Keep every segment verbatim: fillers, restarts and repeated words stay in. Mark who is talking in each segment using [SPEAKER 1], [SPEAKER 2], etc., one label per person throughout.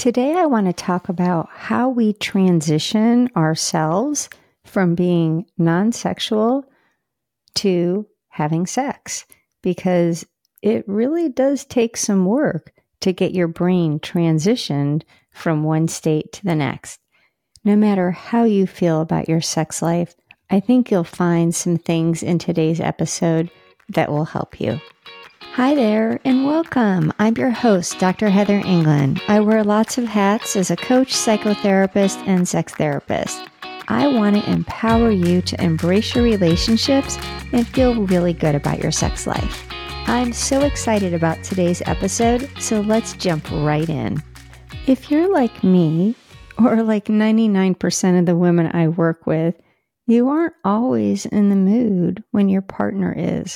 [SPEAKER 1] Today, I want to talk about how we transition ourselves from being non-sexual to having sex, because it really does take some work to get your brain transitioned from one state to the next. No matter how you feel about your sex life, I think you'll find some things in today's episode that will help you. Hi there and welcome. I'm your host, Doctor Heather England. I wear lots of hats as a coach, psychotherapist, and sex therapist. I want to empower you to embrace your relationships and feel really good about your sex life. I'm so excited about today's episode, so let's jump right in. If you're like me, or like ninety-nine percent of the women I work with, you aren't always in the mood when your partner is.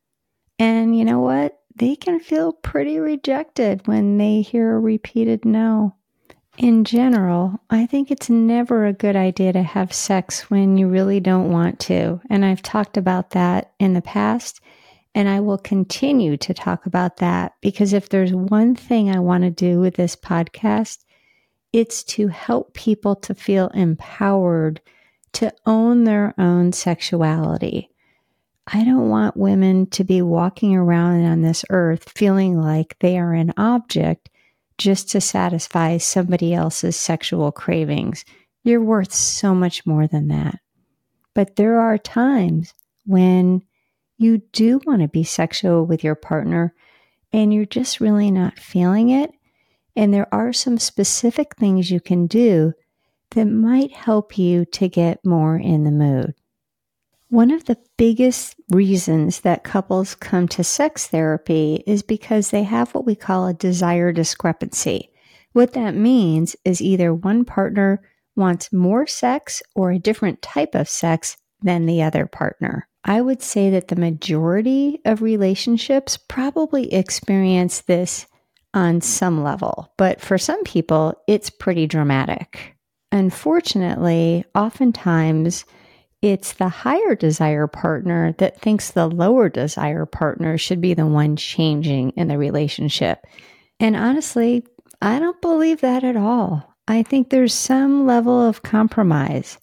[SPEAKER 1] And you know what? They can feel pretty rejected when they hear a repeated no. In general, I think it's never a good idea to have sex when you really don't want to. And I've talked about that in the past, and I will continue to talk about that because if there's one thing I want to do with this podcast, it's to help people to feel empowered to own their own sexuality. I don't want women to be walking around on this earth feeling like they are an object just to satisfy somebody else's sexual cravings. You're worth so much more than that. But there are times when you do want to be sexual with your partner and you're just really not feeling it. And there are some specific things you can do that might help you to get more in the mood. One of the biggest reasons that couples come to sex therapy is because they have what we call a desire discrepancy. What that means is either one partner wants more sex or a different type of sex than the other partner. I would say that the majority of relationships probably experience this on some level, but for some people, it's pretty dramatic. Unfortunately, oftentimes, it's the higher desire partner that thinks the lower desire partner should be the one changing in the relationship. And honestly, I don't believe that at all. I think there's some level of compromise.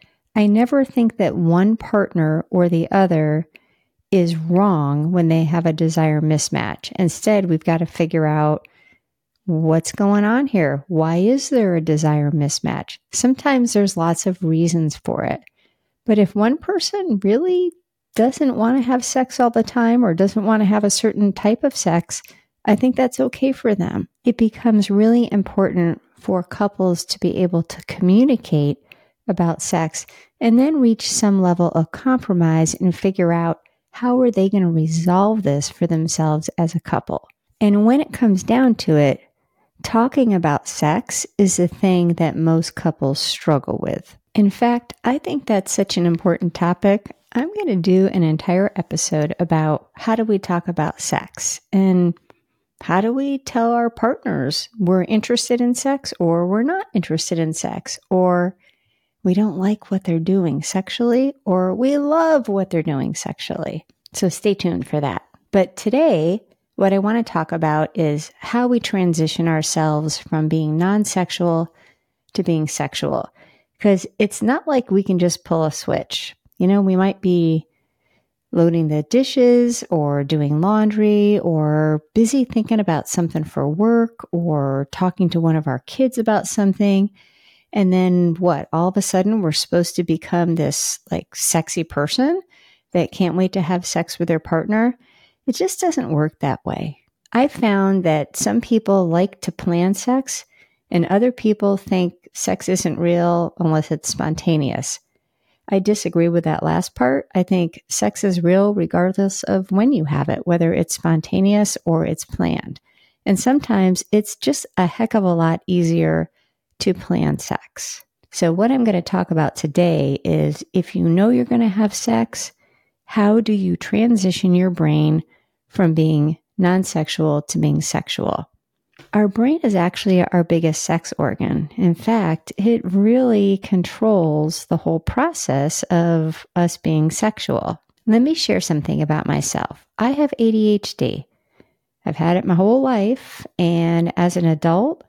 [SPEAKER 1] I never think that one partner or the other is wrong when they have a desire mismatch. Instead, we've got to figure out what's going on here. Why is there a desire mismatch? Sometimes there's lots of reasons for it. But if one person really doesn't want to have sex all the time or doesn't want to have a certain type of sex, I think that's okay for them. It becomes really important for couples to be able to communicate about sex and then reach some level of compromise and figure out how are they going to resolve this for themselves as a couple. And when it comes down to it, talking about sex is the thing that most couples struggle with. In fact, I think that's such an important topic. I'm going to do an entire episode about how do we talk about sex and how do we tell our partners we're interested in sex or we're not interested in sex or we don't like what they're doing sexually or we love what they're doing sexually. So stay tuned for that. But today, what I want to talk about is how we transition ourselves from being non-sexual to being sexual. Because it's not like we can just pull a switch. You know, we might be loading the dishes or doing laundry or busy thinking about something for work or talking to one of our kids about something. And then what? All of a sudden, we're supposed to become this like sexy person that can't wait to have sex with their partner. It just doesn't work that way. I found that some people like to plan sex and other people think sex isn't real unless it's spontaneous. I disagree with that last part. I think sex is real regardless of when you have it, whether it's spontaneous or it's planned. And sometimes it's just a heck of a lot easier to plan sex. So what I'm going to talk about today is if you know you're going to have sex, how do you transition your brain from being non-sexual to being sexual? Our brain is actually our biggest sex organ. In fact, it really controls the whole process of us being sexual. Let me share something about myself. I have A D H D. I've had it my whole life, and as an adult,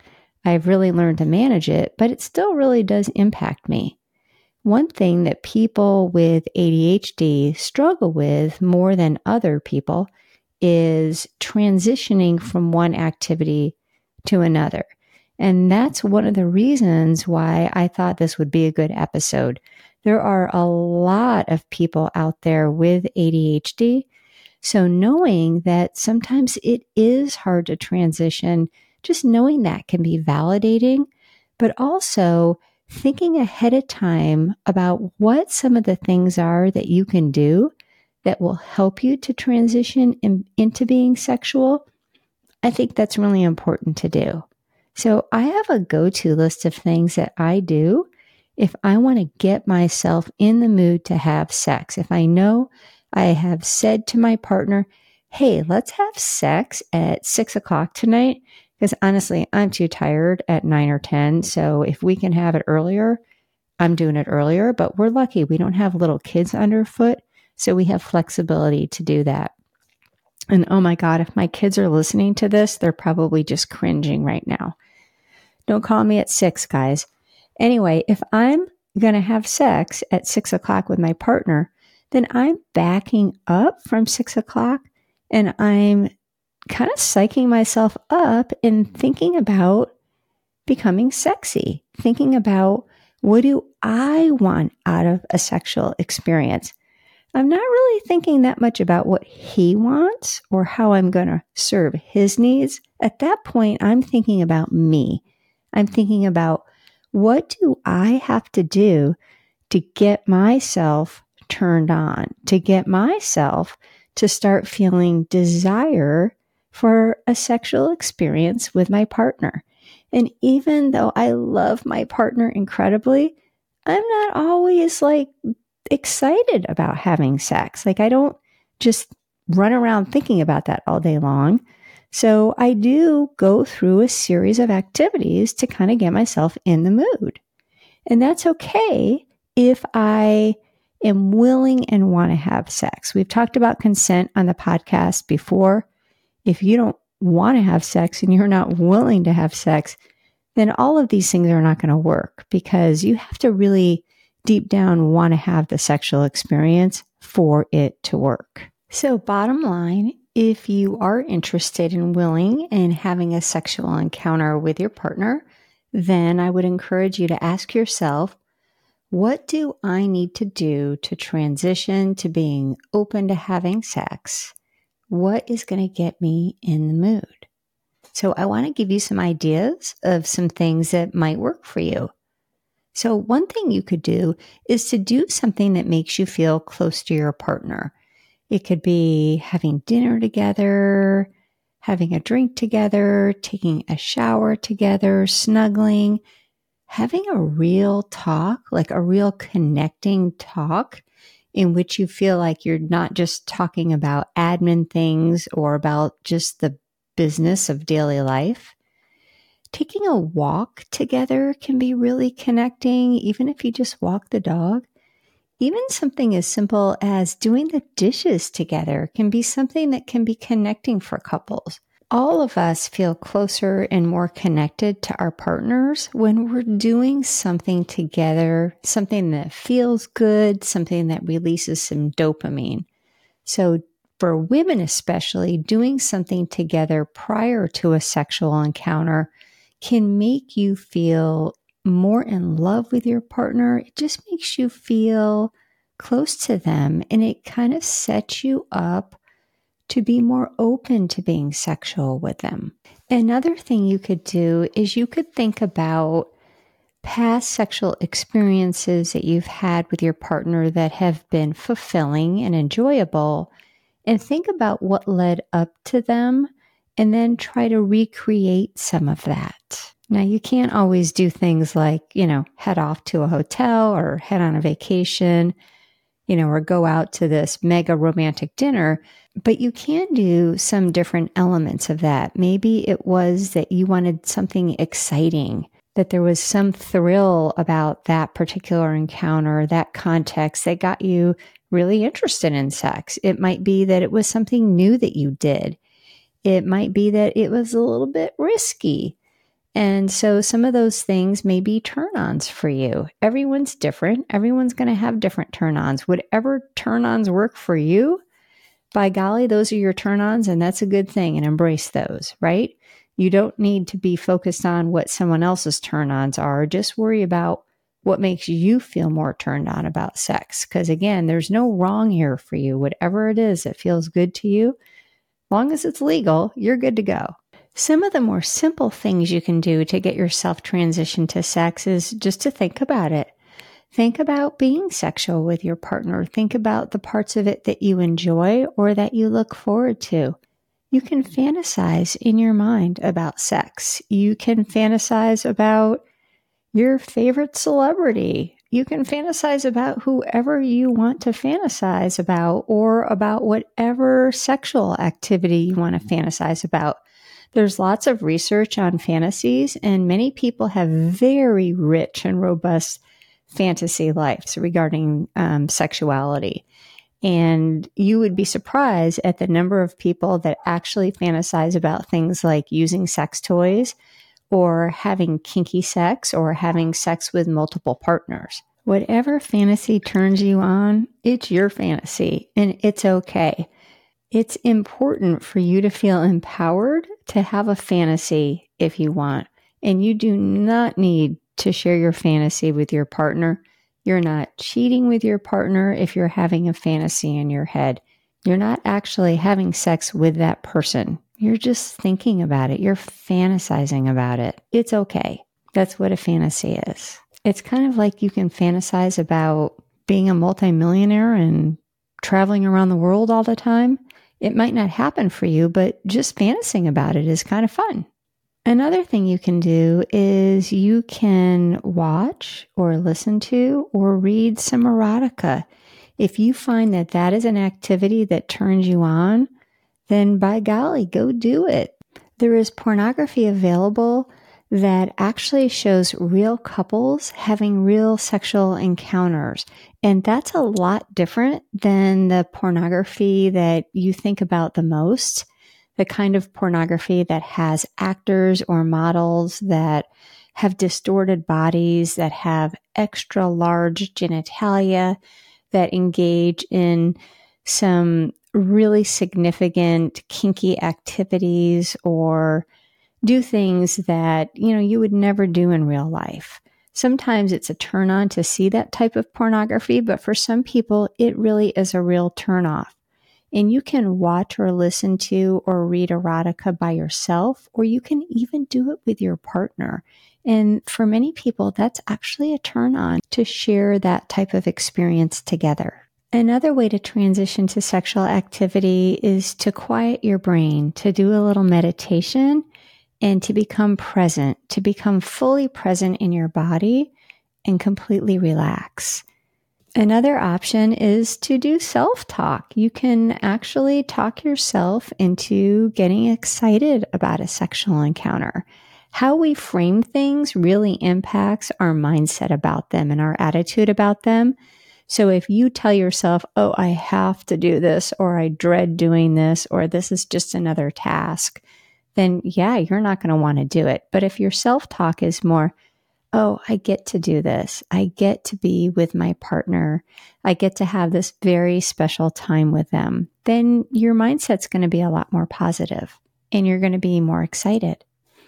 [SPEAKER 1] I've really learned to manage it, but it still really does impact me. One thing that people with A D H D struggle with more than other people is transitioning from one activity to another. And that's one of the reasons why I thought this would be a good episode. There are a lot of people out there with A D H D. So knowing that sometimes it is hard to transition, just knowing that can be validating, but also thinking ahead of time about what some of the things are that you can do that will help you to transition in, into being sexual. I think that's really important to do. So I have a go-to list of things that I do if I want to get myself in the mood to have sex. If I know I have said to my partner, hey, let's have sex at six o'clock tonight, because honestly, I'm too tired at nine or ten. So if we can have it earlier, I'm doing it earlier, but we're lucky. We don't have little kids underfoot. So we have flexibility to do that. And oh my God, if my kids are listening to this, they're probably just cringing right now. Don't call me at six, guys. Anyway, if I'm going to have sex at six o'clock with my partner, then I'm backing up from six o'clock and I'm kind of psyching myself up and thinking about becoming sexy, thinking about what do I want out of a sexual experience. I'm not really thinking that much about what he wants or how I'm going to serve his needs. At that point, I'm thinking about me. I'm thinking about what do I have to do to get myself turned on, to get myself to start feeling desire for a sexual experience with my partner. And even though I love my partner incredibly, I'm not always like excited about having sex. Like I don't just run around thinking about that all day long. So I do go through a series of activities to kind of get myself in the mood. And that's okay if I am willing and want to have sex. We've talked about consent on the podcast before. If you don't want to have sex and you're not willing to have sex, then all of these things are not going to work because you have to really deep down want to have the sexual experience for it to work. So bottom line, if you are interested and willing in having a sexual encounter with your partner, then I would encourage you to ask yourself, what do I need to do to transition to being open to having sex? What is going to get me in the mood? So I want to give you some ideas of some things that might work for you. So one thing you could do is to do something that makes you feel close to your partner. It could be having dinner together, having a drink together, taking a shower together, snuggling, having a real talk, like a real connecting talk in which you feel like you're not just talking about admin things or about just the business of daily life. Taking a walk together can be really connecting, even if you just walk the dog. Even something as simple as doing the dishes together can be something that can be connecting for couples. All of us feel closer and more connected to our partners when we're doing something together, something that feels good, something that releases some dopamine. So for women especially, doing something together prior to a sexual encounter can make you feel more in love with your partner. It just makes you feel close to them, and it kind of sets you up to be more open to being sexual with them. Another thing you could do is you could think about past sexual experiences that you've had with your partner that have been fulfilling and enjoyable, and think about what led up to them, and then try to recreate some of that. Now, you can't always do things like, you know, head off to a hotel or head on a vacation, you know, or go out to this mega romantic dinner, but you can do some different elements of that. Maybe it was that you wanted something exciting, that there was some thrill about that particular encounter, that context that got you really interested in sex. It might be that it was something new that you did. It might be that it was a little bit risky. And so some of those things may be turn-ons for you. Everyone's different. Everyone's going to have different turn-ons. Whatever turn-ons work for you, by golly, those are your turn-ons, and that's a good thing, and embrace those, right? You don't need to be focused on what someone else's turn-ons are. Just worry about what makes you feel more turned on about sex. Because again, there's no wrong here for you. Whatever it is that feels good to you, long as it's legal, you're good to go. Some of the more simple things you can do to get yourself transitioned to sex is just to think about it. Think about being sexual with your partner. Think about the parts of it that you enjoy or that you look forward to. You can fantasize in your mind about sex. You can fantasize about your favorite celebrity. You can fantasize about whoever you want to fantasize about, or about whatever sexual activity you want to fantasize about. There's lots of research on fantasies, and many people have very rich and robust fantasy lives regarding um, sexuality. And you would be surprised at the number of people that actually fantasize about things like using sex toys, or having kinky sex, or having sex with multiple partners. Whatever fantasy turns you on, it's your fantasy, and it's okay. It's important for you to feel empowered to have a fantasy if you want. And you do not need to share your fantasy with your partner. You're not cheating with your partner if you're having a fantasy in your head. You're not actually having sex with that person. You're just thinking about it. You're fantasizing about it. It's okay. That's what a fantasy is. It's kind of like you can fantasize about being a multimillionaire and traveling around the world all the time. It might not happen for you, but just fantasizing about it is kind of fun. Another thing you can do is you can watch or listen to or read some erotica. If you find that that is an activity that turns you on, then by golly, go do it. There is pornography available that actually shows real couples having real sexual encounters. And that's a lot different than the pornography that you think about the most, the kind of pornography that has actors or models that have distorted bodies, that have extra large genitalia, that engage in some really significant kinky activities, or do things that, you know, you would never do in real life. Sometimes it's a turn on to see that type of pornography, but for some people, it really is a real turn off. And you can watch or listen to or read erotica by yourself, or you can even do it with your partner. And for many people, that's actually a turn on to share that type of experience together. Another way to transition to sexual activity is to quiet your brain, to do a little meditation, and to become present, to become fully present in your body and completely relax. Another option is to do self-talk. You can actually talk yourself into getting excited about a sexual encounter. How we frame things really impacts our mindset about them and our attitude about them. So if you tell yourself, oh, I have to do this, or I dread doing this, or this is just another task, then yeah, you're not going to want to do it. But if your self-talk is more, oh, I get to do this. I get to be with my partner. I get to have this very special time with them. Then your mindset's going to be a lot more positive and you're going to be more excited.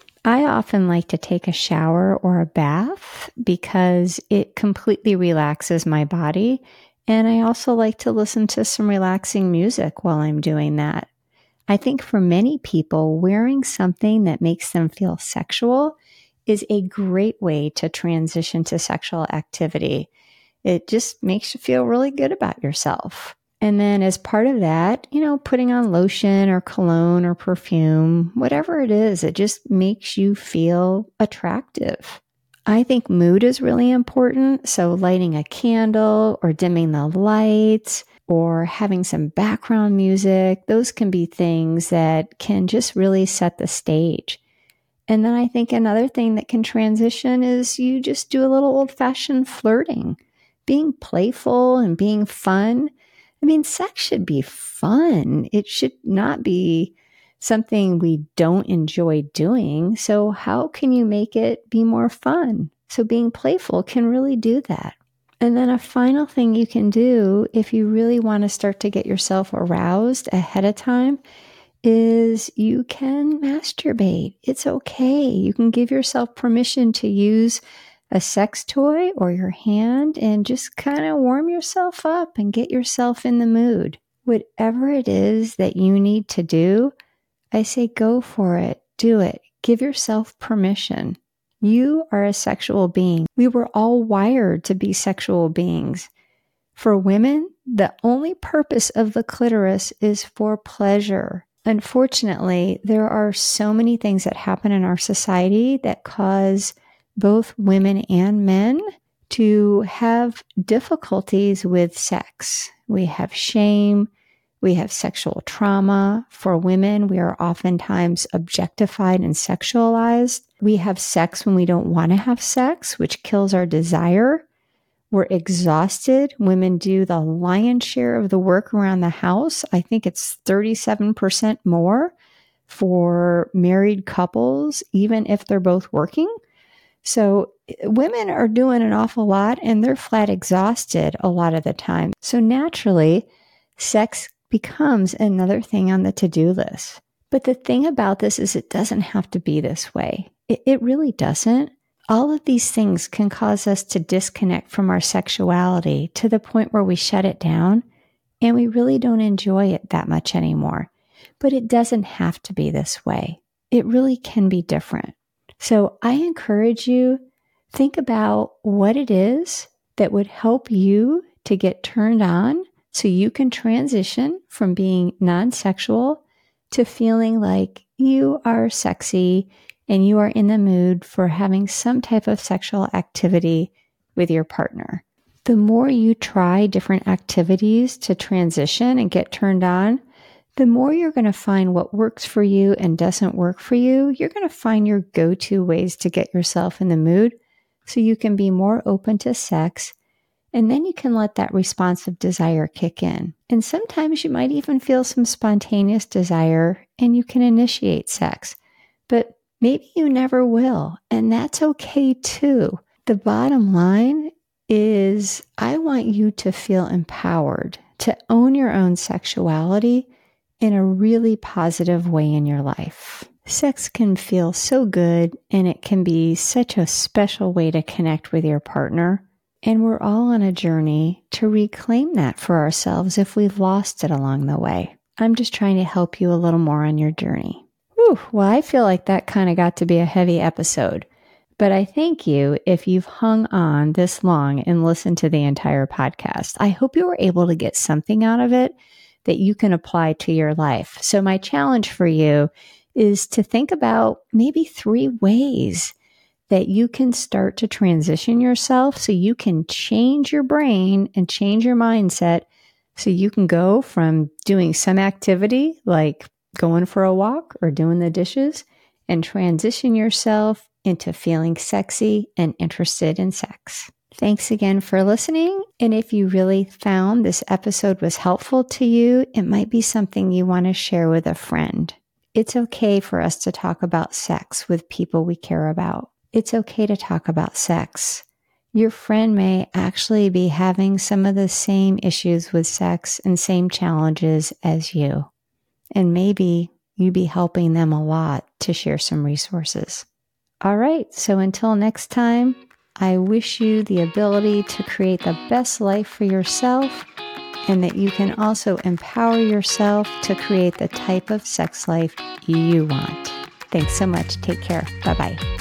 [SPEAKER 1] I often like to take a shower or a bath because it completely relaxes my body. And I also like to listen to some relaxing music while I'm doing that. I think for many people, wearing something that makes them feel sexual is a great way to transition to sexual activity. It just makes you feel really good about yourself. And then as part of that, you know, putting on lotion or cologne or perfume, whatever it is, it just makes you feel attractive. I think mood is really important. So lighting a candle or dimming the lights or having some background music, those can be things that can just really set the stage. And then I think another thing that can transition is you just do a little old-fashioned flirting, being playful and being fun. I mean, sex should be fun. It should not be something we don't enjoy doing. So how can you make it be more fun? So being playful can really do that. And then a final thing you can do if you really want to start to get yourself aroused ahead of time is you can masturbate. It's okay. You can give yourself permission to use a sex toy or your hand and just kind of warm yourself up and get yourself in the mood. Whatever it is that you need to do, I say go for it. Do it. Give yourself permission. You are a sexual being. We were all wired to be sexual beings. For women, the only purpose of the clitoris is for pleasure. Unfortunately, there are so many things that happen in our society that cause both women and men to have difficulties with sex. We have shame. We have sexual trauma. For women, we are oftentimes objectified and sexualized. We have sex when we don't want to have sex, which kills our desire. We're exhausted. Women do the lion's share of the work around the house. I think it's thirty-seven percent more for married couples, even if they're both working. So women are doing an awful lot and they're flat exhausted a lot of the time. So naturally, sex becomes another thing on the to-do list. But the thing about this is it doesn't have to be this way. It, it really doesn't. All of these things can cause us to disconnect from our sexuality to the point where we shut it down and we really don't enjoy it that much anymore. But it doesn't have to be this way. It really can be different. So I encourage you, think about what it is that would help you to get turned on so you can transition from being non-sexual to feeling like you are sexy and you are in the mood for having some type of sexual activity with your partner. The more you try different activities to transition and get turned on, the more you're going to find what works for you and doesn't work for you. You're going to find your go-to ways to get yourself in the mood so you can be more open to sex. And then you can let that responsive desire kick in. And sometimes you might even feel some spontaneous desire and you can initiate sex. But maybe you never will, and that's okay too. The bottom line is I want you to feel empowered to own your own sexuality in a really positive way in your life. Sex can feel so good, and it can be such a special way to connect with your partner. And we're all on a journey to reclaim that for ourselves if we've lost it along the way. I'm just trying to help you a little more on your journey. Whew, well, I feel like that kind of got to be a heavy episode, but I thank you if you've hung on this long and listened to the entire podcast. I hope you were able to get something out of it that you can apply to your life. So my challenge for you is to think about maybe three ways that you can start to transition yourself so you can change your brain and change your mindset so you can go from doing some activity like going for a walk or doing the dishes and transition yourself into feeling sexy and interested in sex. Thanks again for listening. And if you really found this episode was helpful to you, it might be something you want to share with a friend. It's okay for us to talk about sex with people we care about. It's okay to talk about sex. Your friend may actually be having some of the same issues with sex and same challenges as you. And maybe you be helping them a lot to share some resources. All right, so until next time, I wish you the ability to create the best life for yourself and that you can also empower yourself to create the type of sex life you want. Thanks so much. Take care. Bye-bye.